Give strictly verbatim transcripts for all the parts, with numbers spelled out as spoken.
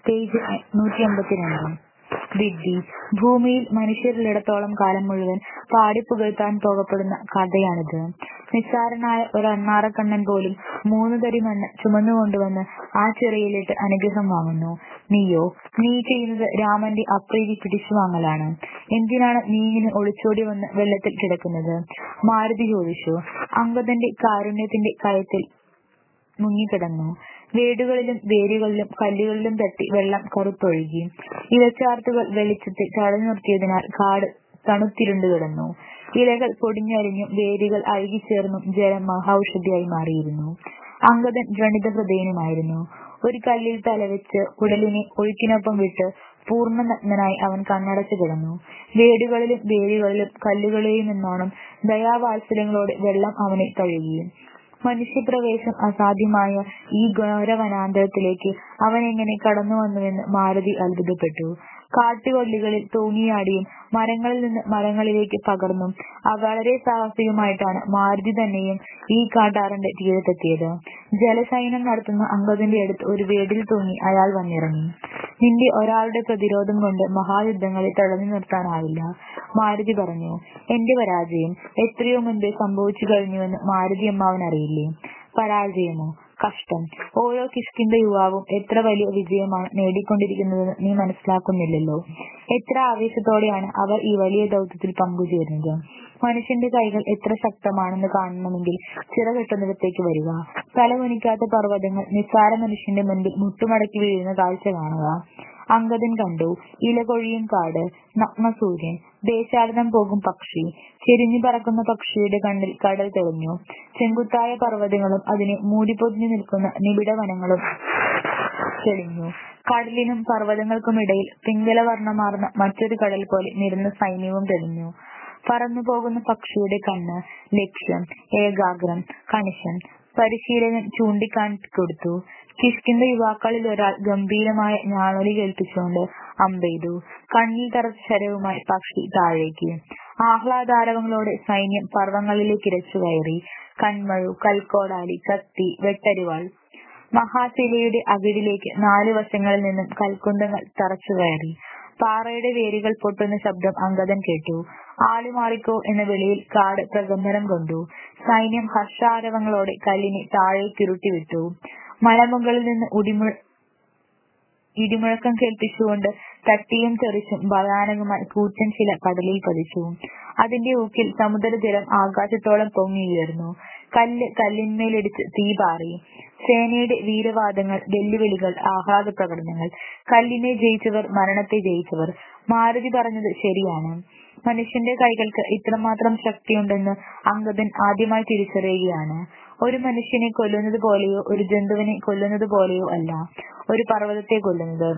Page നൂറ്റി അമ്പത്തിരണ്ട്. വിഡ്ഢി. ഭൂമിയിൽ മനുഷ്യരുള്ളിടത്തോളം കാലം മുഴുവൻ പാടിപ്പുകഴ്ത്താൻ പോകപ്പെടുന്ന കഥയാണിത്. നിസ്സാരനായ ഒരണ്ണാറക്കണ്ണൻ പോലും മൂന്നു തരി മണ്ണ് ചുമന്നുകൊണ്ടുവന്ന് ആ ചിറയിലിട്ട് അനുഗ്രഹം വാങ്ങുന്നു. നീയോ? നീ ചെയ്യുന്നത് രാമന്റെ അപ്രീതി പിടിച്ചു വാങ്ങലാണ്. എന്തിനാണ് നീ ഇങ്ങനെ ഒളിച്ചോടി വന്ന് വെള്ളത്തിൽ കിടക്കുന്നത്? മാരുതി ചോദിച്ചു. അംഗദന്റെ കാരുണ്യത്തിന്റെ കയത്തിൽ മുങ്ങിക്കിടന്നു. വേടുകളിലും വേരുകളിലും കല്ലുകളിലും തട്ടി വെള്ളം കറുത്തൊഴുകി. ഇലച്ചാർത്തുകൾ വെളിച്ചത്തിൽ തടഞ്ഞു നിർത്തിയതിനാൽ കാട് തണുത്തിരുണ്ടു കിടന്നു. ഇലകൾ പൊടിഞ്ഞരിഞ്ഞും വേരുകൾ അഴുകിച്ചേർന്നും ജലം മഹൌഷധിയായി മാറിയിരുന്നു. അംഗദൻ വ്രണിത ഹൃദയനുമായിരുന്നു. ഒരു കല്ലിൽ തലവെച്ച് ഉടലിനെ ഒഴുക്കിനൊപ്പം വിട്ട് പൂർണ്ണ നഗ്നനായി അവൻ കണ്ണടച്ചു കിടന്നു. വേടുകളിലും വേരുകളിലും കല്ലുകളെയും എന്നോണം ദയാവാത്സല്യങ്ങളോടെ വെള്ളം അവനെ തഴുകി. മനുഷ്യപ്രവേശം അസാധ്യമായ ഈ ഘോരവനാന്തരത്തിലേക്ക് അവൻ എങ്ങനെ കടന്നുവന്നുവെന്ന് മാരുതി അത്ഭുതപ്പെട്ടു. കാട്ടുകൊല്ലികളിൽ തൂങ്ങിയാടിയും മരങ്ങളിൽ നിന്ന് മരങ്ങളിലേക്ക് പകർന്നും വളരെ സാഹസികമായിട്ടാണ് മാരുതി തന്നെയും ഈ കാട്ടാറിന്റെ തീരത്തെത്തിയത്. ജലശയനം നടത്തുന്ന അംഗദന്റെ അടുത്ത് ഒരു വേടിൽ തൂങ്ങി അയാൾ വന്നിറങ്ങി. നിന്റെ ഒരാളുടെ പ്രതിരോധം കൊണ്ട് മഹായുദ്ധങ്ങളെ തടഞ്ഞു നിർത്താനാവില്ല, മാരുതി പറഞ്ഞു. എന്റെ പരാജയം എത്രയോ മുൻപേ സംഭവിച്ചു കഴിഞ്ഞുവെന്ന് മാരുതി അമ്മാവനറിയില്ലേ? പരാജയമോ? കഷ്ടം. ഓരോ കിഷ്കിന്ധ യുവാവും എത്ര വലിയ വിജയമാണ് നേടിക്കൊണ്ടിരിക്കുന്നതെന്ന് നീ മനസ്സിലാക്കുന്നില്ലല്ലോ. എത്ര ആവേശത്തോടെയാണ് അവർ ഈ വലിയ ദൗത്യത്തിൽ പങ്കുചേരുന്നത്. മനുഷ്യന്റെ കൈകൾ എത്ര ശക്തമാണെന്ന് കാണണമെങ്കിൽ ചിറകെട്ടുന്നിടത്തേക്ക് വരിക. തലകുനിക്കാത്ത പർവ്വതങ്ങൾ നിസ്സാര മനുഷ്യന്റെ മുൻപിൽ മുട്ടുമടക്കി വീഴുന്ന കാഴ്ച കാണുക. അംഗദൻ കണ്ടു. ഇലകൊഴിയും കാട്, നഗ്നസൂര്യൻ, ദേശാടനം പോകും പക്ഷി. ചെരിഞ്ഞു പറക്കുന്ന പക്ഷിയുടെ കണ്ണിൽ കടൽ തെളിഞ്ഞു. ചെങ്കുത്തായ പർവ്വതങ്ങളും അതിനെ മൂടിപ്പൊതിഞ്ഞു നിൽക്കുന്ന നിബിഡ വനങ്ങളും തെളിഞ്ഞു. കടലിനും പർവ്വതങ്ങൾക്കുമിടയിൽ പിംഗലവർണ്ണമാർന്ന മറ്റൊരു കടൽ പോലെ നിരന്ന സൈന്യവും തെളിഞ്ഞു. പറന്നു പോകുന്ന പക്ഷിയുടെ കണ്ണ്, ലക്ഷ്യം, ഏകാഗ്രം, കണിശൻ. പരിശീലകൻ ചൂണ്ടിക്കാണിക്കൊടുത്തു. കിഷ്കിന്ധ യുവാക്കളിൽ ഒരാൾ ഗംഭീരമായ ഞാണൊലി കേൾപ്പിച്ചുകൊണ്ട് അമ്പെയ്തു. കണ്ണിൽ തറച്ച ശരവുമായി പക്ഷി താഴേക്ക്. ആഹ്ലാദാരവങ്ങളോടെ സൈന്യം പർവ്വങ്ങളിലേക്ക് ഇരച്ചു കയറി. കൺമഴു, കൽക്കോടാലി, കത്തി, വെട്ടരിവാൾ. മഹാശിലയുടെ അകിടിലേക്ക് നാലു വശങ്ങളിൽ നിന്നും കൽക്കുന്തങ്ങൾ തറച്ചു കയറി. പാറയുടെ വേരുകൾ പൊട്ടുന്ന ശബ്ദം അംഗദൻ കേട്ടു. ആളുമാറിക്കോ എന്ന വിളിയിൽ കാട് പ്രകമ്പനം കൊണ്ടു. സൈന്യം ഹർഷാരവങ്ങളോടെ കല്ലിനെ താഴേക്കുരുട്ടി വിട്ടു. മലമുകളിൽ നിന്ന് ഉടിമു ഇടിമുഴക്കം കേൾപ്പിച്ചുകൊണ്ട് തട്ടിയും തെറിച്ചും ഭയാനകമായി കൂറ്റൻ ശില കടലിൽ പതിച്ചു. അതിന്റെ ഊക്കിൽ സമുദ്രജലം ആകാശത്തോളം പൊങ്ങിയുയർന്നു. കല്ല് കല്ലിന്മേലിടിച്ച് തീ പാറി. സേനയുടെ വീരവാദങ്ങൾ, വെല്ലുവിളികൾ, ആഹ്ലാദ പ്രകടനങ്ങൾ. കല്ലിനെ ജയിച്ചവർ, മരണത്തെ ജയിച്ചവർ. മാരുതി പറഞ്ഞത് ശരിയാണ്. മനുഷ്യന്റെ കൈകൾക്ക് ഇത്രമാത്രം ശക്തിയുണ്ടെന്ന് അംഗദൻ ആദ്യമായി തിരിച്ചറിയുകയാണ്. ഒരു മനുഷ്യനെ കൊല്ലുന്നത് പോലെയോ ഒരു ജന്തുവിനെ കൊല്ലുന്നത് പോലെയോ അല്ല ഒരു പർവ്വതത്തെ കൊല്ലുന്നത്.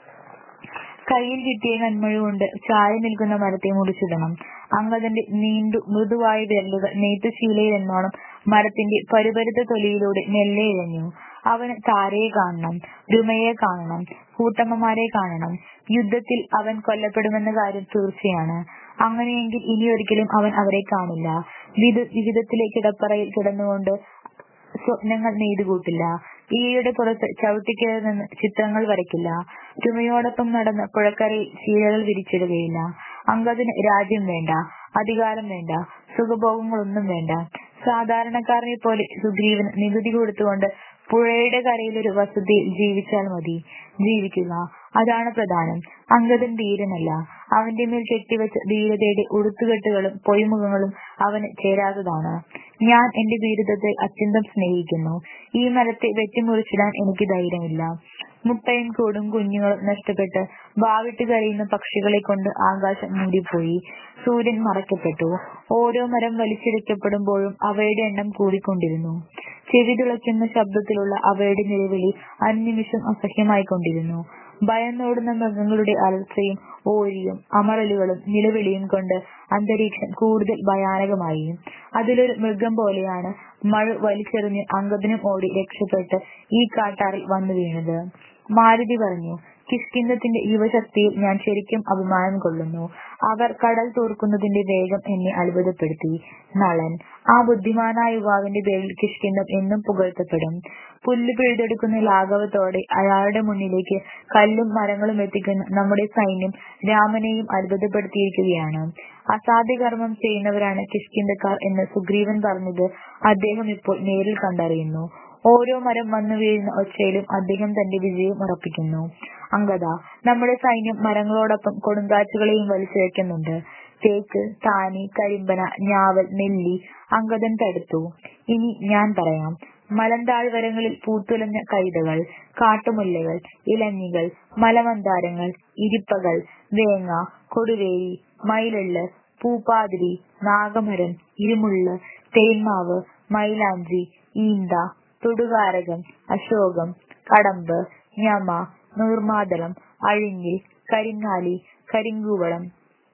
കയ്യിൽ കിട്ടിയ കൺമഴ കൊണ്ട് ചാരി നിൽക്കുന്ന മരത്തെ മുറിച്ചിടണം. അംഗദന്റെ നീണ്ടു മൃദുവായ വിരലുകൾ നെയ്ത്തുശീലയിൽ എന്നോണം മരത്തിന്റെ പരുപരുത്ത തൊലിയിലൂടെ മെല്ലെ ഇഴഞ്ഞു. അവന് താരയെ കാണണം, രുമയെ കാണണം, കൂട്ടമ്മമാരെ കാണണം. യുദ്ധത്തിൽ അവൻ കൊല്ലപ്പെടുമെന്ന കാര്യം തീർച്ചയാണ്. അങ്ങനെയെങ്കിൽ ഇനിയൊരിക്കലും അവൻ അവരെ കാണില്ല. വിധ വിവിധത്തിലെ കിടപ്പറയിൽ കിടന്നുകൊണ്ട് സ്വപ്നങ്ങൾ നെയ്തുകൂട്ടില്ല. ഈയുടെ പുറത്ത് ചവിട്ടിക്കയറി നിന്ന് ചിത്രങ്ങൾ വരയ്ക്കില്ല. രുമയോടൊപ്പം നടന്ന് പുഴക്കരയിൽ ശീലകൾ വിരിച്ചിടുകയില്ല. അംഗദന് രാജ്യം വേണ്ട, അധികാരം വേണ്ട, സുഖഭോഗങ്ങളൊന്നും വേണ്ട. സാധാരണക്കാരനെ പോലെ സുഗ്രീവന് നികുതി കൊടുത്തുകൊണ്ട് പുഴയുടെ കരയിലൊരു വസതിയിൽ ജീവിച്ചാൽ മതി. ജീവിക്കുക, അതാണ് പ്രധാനം. അംഗദൻ ധീരനല്ല. അവന്റെ മേൽ കെട്ടിവെച്ച ധീരതയുടെ ഉടുത്തുകെട്ടുകളും പൊയ്മുഖങ്ങളും അവന് ചേരാത്തതാണ്. ഞാൻ എന്റെ ധീരതത്തെ അത്യന്തം സ്നേഹിക്കുന്നു. ഈ മരത്തെ വെട്ടിമുറിച്ചിടാൻ എനിക്ക് ധൈര്യമില്ല. മുട്ടയും കൂടും കുഞ്ഞുങ്ങളും നഷ്ടപ്പെട്ട് വാവിട്ട് കരയുന്ന പക്ഷികളെ കൊണ്ട് ആകാശം മൂടിപ്പോയി. സൂര്യൻ മറയ്ക്കപ്പെട്ടു. ഓരോ മരം വലിച്ചിഴക്കപ്പെടുമ്പോഴും അവയുടെ എണ്ണം കൂടിക്കൊണ്ടിരുന്നു. ചെവി തുളയ്ക്കുന്ന ശബ്ദത്തിലുള്ള അവയുടെ നിലവിളി അനിമിഷം അസഹ്യമായിക്കൊണ്ടിരുന്നു. ഭയന്നോടുന്ന മൃഗങ്ങളുടെ അലർച്ചയും ഓരിയും അമറലുകളും നിലവിളിയും കൊണ്ട് അന്തരീക്ഷം കൂടുതൽ ഭയാനകമായി. അതിലൊരു മൃഗം പോലെയാണ് മഴ വലിച്ചെറിഞ്ഞ് അംഗദനും ഓടി രക്ഷപ്പെട്ട് ഈ കാട്ടാറിൽ വന്നു വീണത്. മാരുതി പറഞ്ഞു. കിഷ്കിന്ധത്തിന്റെ യുവശക്തിയിൽ ഞാൻ ശരിക്കും അഭിമാനം കൊള്ളുന്നു. അവർ കടൽ തോർക്കുന്നതിന്റെ വേഗം എന്നെ അത്ഭുതപ്പെടുത്തി. നളൻ: ആ ബുദ്ധിമാനായ യുവാവിന്റെ പേരിൽ കിഷ്കിന്ധം എന്നും പുകഴ്ത്തപ്പെടും. പുല്ല് പിഴുതെടുക്കുന്ന ലാഘവത്തോടെ അയാളുടെ മുന്നിലേക്ക് കല്ലും മരങ്ങളും എത്തിക്കുന്ന നമ്മുടെ സൈന്യം രാമനെയും അത്ഭുതപ്പെടുത്തിയിരിക്കുകയാണ്. അസാധ്യകർമ്മം ചെയ്യുന്നവരാണ് കിഷ്കിന്ധക്കാർ എന്ന് സുഗ്രീവൻ പറഞ്ഞത് അദ്ദേഹം ഇപ്പോൾ നേരിൽ കണ്ടറിയുന്നു. ഓരോ മരം വന്നു വീഴുന്ന ഒച്ചയിലും അദ്ദേഹം തന്റെ വിജയം ഉറപ്പിക്കുന്നു. അംഗദ: നമ്മുടെ സൈന്യം മരങ്ങളോടൊപ്പം കൊടുങ്കാറ്റുകളെയും വലിച്ചിഴയ്ക്കുന്നുണ്ട്. തേക്ക്, താനി, കരിമ്പന, ഞാവൽ, നെല്ലി അംഗദൻ തടുത്തു. ഇനി ഞാൻ പറയാം. മലന്താഴ്വരങ്ങളിൽ പൂത്തുലഞ്ഞ കൈതകൾ, കാട്ടുമുല്ലകൾ, ഇലഞ്ഞികൾ, മലമന്ദാരങ്ങൾ, ഇരിപ്പകൾ, വേങ്ങ, കൊടുവേരി, മയിലെള്ള്, പൂപ്പാതിരി, നാഗമരം, ഇരുമുള്ള്, തേന്മാവ്, മൈലാഞ്ചി, ഈന്ത, തൊടുകാരകം, അശോകം, കടമ്പ്, ഞമ, നീർമാതളം, അഴിഞ്ഞിൽ, കരിങ്ങാലി, കരിങ്കൂവളം.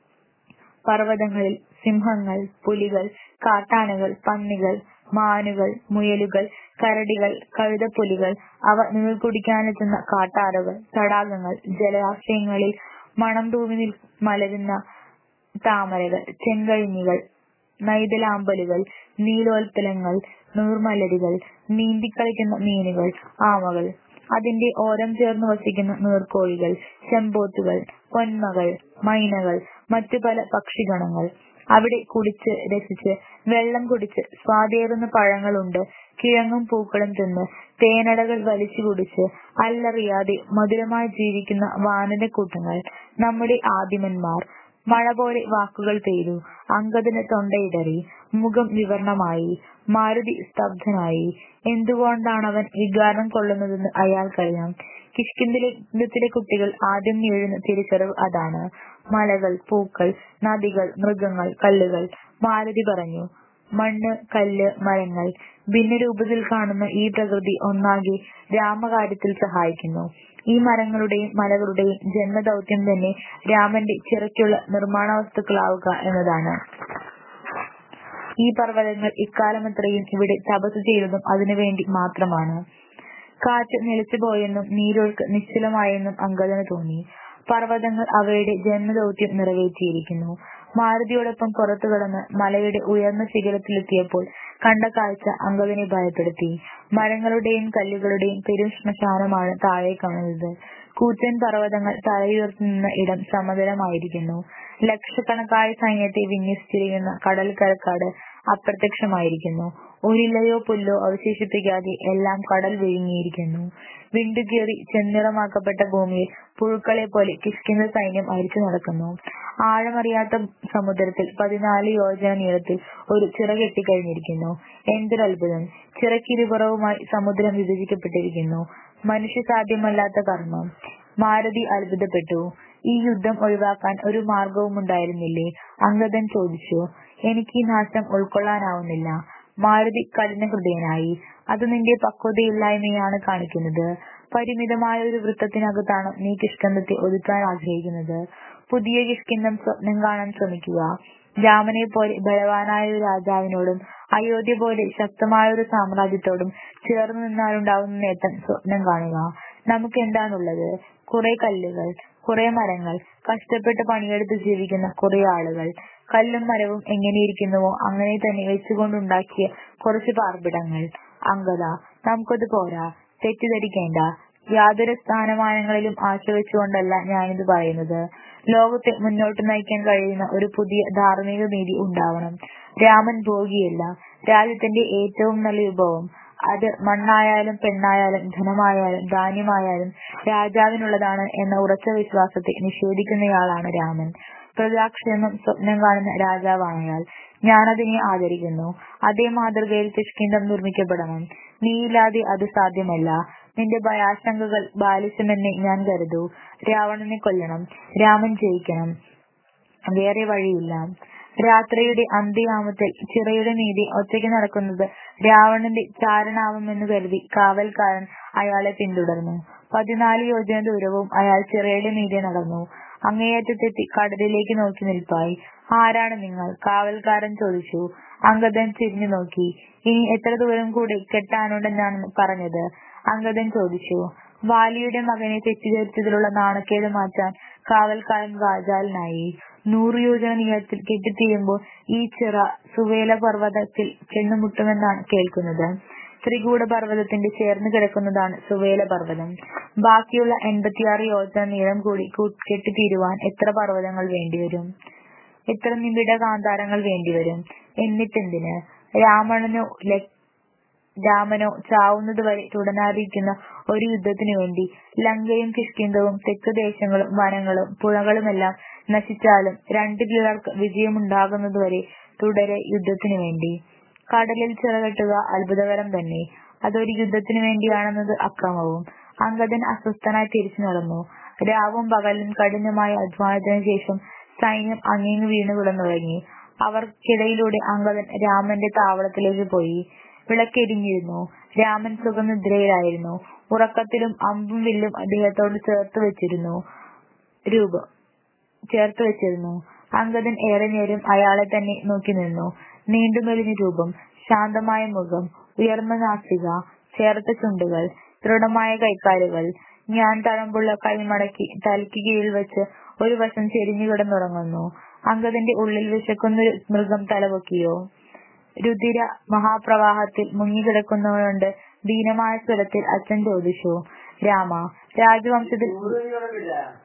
പർവ്വതങ്ങളിൽ സിംഹങ്ങൾ, പുലികൾ, കാട്ടാനകൾ, പന്നികൾ, മാനുകൾ, മുയലുകൾ, കരടികൾ, കഴുതപ്പുലികൾ, അവ നീർ കുടിക്കാനെത്തുന്ന കാട്ടാറുകൾ, തടാകങ്ങൾ, ജലാശയങ്ങളിൽ മണം തൂവി മലരുന്ന താമരകൾ, ചെങ്കഴിഞ്ഞികൾ, നൈതലാമ്പലുകൾ, നീലോൽപ്പലങ്ങൾ, നീർമലരുകൾ, നീന്തിക്കളിക്കുന്ന മീനുകൾ, ആമകൾ, അതിന്റെ ഓരം ചേർന്ന് വസിക്കുന്ന നീർക്കോഴികൾ, ചെമ്പോത്തുകൾ, പൊന്മകൾ, മൈനകൾ, മറ്റു പല പക്ഷിഗണങ്ങൾ. അവിടെ കുടിച്ച് രസിച്ച് വെള്ളം കുടിച്ച് സ്വാദേറുന്ന പഴങ്ങളുണ്ട് കിഴങ്ങും പൂക്കളും തിന്ന് തേനടകൾ വലിച്ചു കുടിച്ച് അല്ലറിയാതെ മധുരമായി ജീവിക്കുന്ന വാനരക്കൂട്ടങ്ങൾ, നമ്മുടെ ആദിമന്മാർ. മഴ പോലെ വാക്കുകൾ പെയ്തു. അംഗദന് തൊണ്ടയിടറി, മുഖം വിവർണമായി. മാരുതി സ്തബ്ധനായി. എന്തുകൊണ്ടാണവൻ വികാരം കൊള്ളുന്നതെന്ന് അയാൾക്കറിയാം. കിഷ്കിന്ധയിലെ കുട്ടികൾ ആദ്യം നേടുന്ന തിരിച്ചറിവ് അതാണ്. മലകൾ, പൂക്കൾ, നദികൾ, മൃഗങ്ങൾ, കല്ലുകൾ. മാരുതി പറഞ്ഞു: മണ്ണ്, കല്ല്, മരങ്ങൾ, ഭിന്നരൂപത്തിൽ കാണുന്ന ഈ പ്രകൃതി ഒന്നാകെ രാമകാര്യത്തിൽ സഹായിക്കുന്നു. ഈ മരങ്ങളുടെയും മലകളുടെയും ജന്മദൗത്യം തന്നെ രാമന്റെ ചിറയ്ക്കുള്ള നിർമ്മാണ വസ്തുക്കളാവുക എന്നതാണ്. ഈ പർവ്വതങ്ങൾ ഇക്കാലമത്രയും ഇവിടെ തപസ് ചെയ്തതും അതിനുവേണ്ടി മാത്രമാണ്. കാറ്റ് നിലച്ചുപോയെന്നും നീരൊഴുക്ക് നിശ്ചലമായെന്നും അംഗദന് തോന്നി. പർവ്വതങ്ങൾ അവയുടെ ജന്മദൗത്യം നിറവേറ്റിയിരിക്കുന്നു. മാരുതിയോടൊപ്പം പുറത്തു കടന്ന് മലയുടെ ഉയർന്ന ശിഖരത്തിലെത്തിയപ്പോൾ കണ്ട കാഴ്ച അംഗദനെ ഭയപ്പെടുത്തി. മരങ്ങളുടെയും കല്ലുകളുടെയും പെരും ശ്മശാനമാണ് താഴെ കാണുന്നത്. കൂറ്റൻ പർവ്വതങ്ങൾ തലയുയർത്തി നിന്ന ഇടം സമതലമായിരിക്കുന്നു. ലക്ഷക്കണക്കായ സൈന്യത്തെ വിന്യസിച്ചിരിക്കുന്ന കടൽക്കരക്കാട് അപ്രത്യക്ഷമായിരിക്കുന്നു. ഒരിലയോ പുല്ലോ അവശേഷിപ്പിക്കാതെ എല്ലാം കടൽ വിഴുങ്ങിയിരിക്കുന്നു. വിണ്ടുകീറി ചെന്നിറമാക്കപ്പെട്ട ഭൂമിയിൽ പുഴുക്കളെ പോലെ കിഷ്കിന്ധ സൈന്യം അരിച്ചു നടക്കുന്നു. ആഴമറിയാത്ത സമുദ്രത്തിൽ പതിനാല് യോജന നീളത്തിൽ ഒരു ചിറ കെട്ടിക്കഴിഞ്ഞിരിക്കുന്നു. എന്തൊരത്ഭുതം! ചിറക്കിരുപുറവുമായി സമുദ്രം വിഭജിക്കപ്പെട്ടിരിക്കുന്നു. മനുഷ്യസാധ്യമല്ലാത്ത കർമ്മം. മാരുതി അത്ഭുതപ്പെട്ടു. ഈ യുദ്ധം ഒഴിവാക്കാൻ ഒരു മാർഗവുമുണ്ടായിരുന്നില്ലേ? അംഗദൻ ചോദിച്ചു. എനിക്ക് ഈ നാശം ഉൾക്കൊള്ളാനാവുന്നില്ല. മാരുതി കഠിനഹൃദയനായി. അത് നിന്റെ പക്വതയില്ലായ്മയാണ് കാണിക്കുന്നത്. പരിമിതമായ ഒരു വൃത്തത്തിനകത്താണ് നീ കിഷ്കിന്ധത്തെ ഒതുക്കാൻ ആഗ്രഹിക്കുന്നത്. പുതിയ കിഷ്കിന്ധം സ്വപ്നം കാണാൻ ശ്രമിക്കുക. രാമനെ പോലെ ബലവാനായ ഒരു രാജാവിനോടും അയോധ്യ പോലെ ശക്തമായ ഒരു സാമ്രാജ്യത്തോടും ചേർന്ന് നിന്നാലുണ്ടാവുന്ന നേട്ടം സ്വപ്നം കാണുക. നമുക്ക് എന്താണുള്ളത്? കുറെ കല്ലുകൾ, കുറെ മരങ്ങൾ, കഷ്ടപ്പെട്ട് പണിയെടുത്ത് ജീവിക്കുന്ന കുറെ ആളുകൾ. കല്ലും മരവും എങ്ങനെയിരിക്കുന്നുവോ അങ്ങനെ തന്നെ വെച്ചുകൊണ്ടുണ്ടാക്കിയ കുറച്ച് പാർപ്പിടങ്ങൾ. അംഗദ: നമുക്കത് പോരാ. തെറ്റിദ്ധരിക്കേണ്ട. യാതൊരു സ്ഥാനമാനങ്ങളിലും ആശ വെച്ചുകൊണ്ടല്ല ഞാനിത് പറയുന്നത്. ലോകത്തെ മുന്നോട്ട് നയിക്കാൻ കഴിയുന്ന ഒരു പുതിയ ധാർമ്മിക നീതി ഉണ്ടാവണം. രാമൻ ഭോഗിയല്ല, രാജ്യത്തിന്റെ ഏറ്റവും നല്ല വിഭവം. അത് മണ്ണായാലും പെണ്ണായാലും ധനമായാലും ധാന്യമായാലും രാജാവിനുള്ളതാണ് എന്ന ഉറച്ച വിശ്വാസത്തെ നിഷേധിക്കുന്നയാളാണ് രാമൻ. പ്രജാക്ഷേമം സ്വപ്നം കാണുന്ന രാജാവാണയാൾ. ഞാനതിനെ ആദരിക്കുന്നു. അതേ മാതൃകയിൽ കിഷ്കിന്ധം നിർമ്മിക്കപ്പെടണം. നീയില്ലാതെ അത് സാധ്യമല്ല. നിന്റെ ഭയാശങ്കകൾ ബാലിശമെന്നേ ഞാൻ കരുതൂ. രാവണനെ കൊല്ലണം. രാമൻ ജയിക്കണം. വേറെ വഴിയില്ല. രാത്രിയുടെ അന്ത്യയാമത്തിൽ ചിറയുടെ മീതെ ഒറ്റയ്ക്ക് നടക്കുന്നത് രാവണന്റെ ചാരണാവുമെന്നു കരുതി കാവൽക്കാരൻ അയാളെ പിന്തുടർന്നു. പതിനാല് യോജന ദൂരവും അയാൾ ചിറയുടെ മീതെ നടന്നു. അങ്ങേയറ്റത്തെത്തി കടലിലേക്ക് നോക്കി നിൽപ്പായി. ആരാണ് നിങ്ങൾ? കാവൽക്കാരൻ ചോദിച്ചു. അംഗദൻ തിരിഞ്ഞു നോക്കി. ഇനി എത്ര ദൂരം കൂടി കെട്ടാനുണ്ടെന്നാണ് പറഞ്ഞത്? അംഗദൻ ചോദിച്ചു. വാലിയുടെ മകനെ തെറ്റിദ്ധരിച്ചതിലുള്ള നാണക്കേട് മാറ്റാൻ കാവൽക്കാരൻ വാചാലനായി. നൂറു യോജന നീളത്തിൽ കെട്ടിത്തീരുമ്പോൾ ഈ ചിറ സുവേല പർവ്വതത്തിൽ ചെന്നുമുട്ടുമെന്നാണ് കേൾക്കുന്നത്. ത്രികൂട പർവ്വതത്തിന്റെ ചേർന്ന് കിടക്കുന്നതാണ് സുവേല പർവ്വതം. ബാക്കിയുള്ള എൺപത്തിയാറ് യോജന നീളം കൂടി കെട്ടിത്തീരുവാൻ എത്ര പർവ്വതങ്ങൾ വേണ്ടിവരും? എത്ര നിബിഡ കാന്താരങ്ങൾ വേണ്ടിവരും? എന്നിട്ടെന്തിന്? രാവണനോ രാമനോ ചാവുന്നതുവരെ തുടരാനിരിക്കുന്ന ഒരു യുദ്ധത്തിനു വേണ്ടി ലങ്കയും കിഷ്കിന്ധവും തെക്ക് ദേശങ്ങളും വനങ്ങളും പുഴകളുമെല്ലാം നശിച്ചാലും രണ്ടു പിള്ളേർക്ക് വിജയമുണ്ടാകുന്നതുവരെ തുടരെ യുദ്ധത്തിനു വേണ്ടി. കടലിൽ ചിറകെട്ടുക അത്ഭുതകരം തന്നെ. അതൊരു യുദ്ധത്തിനു വേണ്ടിയാണെന്നത് അക്രമവും. അംഗദൻ അസ്വസ്ഥനായി തിരിച്ചു നടന്നു. രാവും പകലും കഠിനമായ അധ്വാനത്തിനു ശേഷം സൈന്യം അങ്ങിങ്ങ് വീണു കിടന്നുറങ്ങി. അവർക്കിടയിലൂടെ അംഗദൻ രാമന്റെ താവളത്തിലേക്ക് പോയി. വിളക്കെരിഞ്ഞിരുന്നു. രാമൻ സുഖനിദ്രയിലായിരുന്നു. ഉറക്കത്തിലും അമ്പും വില്ലും അദ്ദേഹത്തോട് ചേർത്തു വെച്ചിരുന്നു രൂപം ചേർത്തു വെച്ചിരുന്നു അംഗദൻ ഏറെ നേരം അയാളെ തന്നെ നോക്കി നിന്നു. നീണ്ടുമെലിഞ്ഞ രൂപം, ശാന്തമായ മുഖം, ഉയർന്ന നാസിക, ചേർത്ത ചുണ്ടുകൾ, ദൃഢമായ കൈക്കാലുകൾ. ഞാൻ തഴമ്പുള്ള കൈമടക്കി തലയ്ക്ക് കീഴിൽ വെച്ച് ഒരു വശം ചെരിഞ്ഞു കിടന്നുറങ്ങുന്നു. അംഗദന്റെ ഉള്ളിൽ വിശക്കുന്നൊരു മൃഗം തലപൊക്കിയോ? രുധിര മഹാപ്രവാഹത്തിൽ മുങ്ങിക്കിടക്കുന്നവനോട് ദീനമായ സ്വരത്തിൽ അച്ഛൻ ചോദിച്ചു. രാമ, രാജവംശത്തിൽ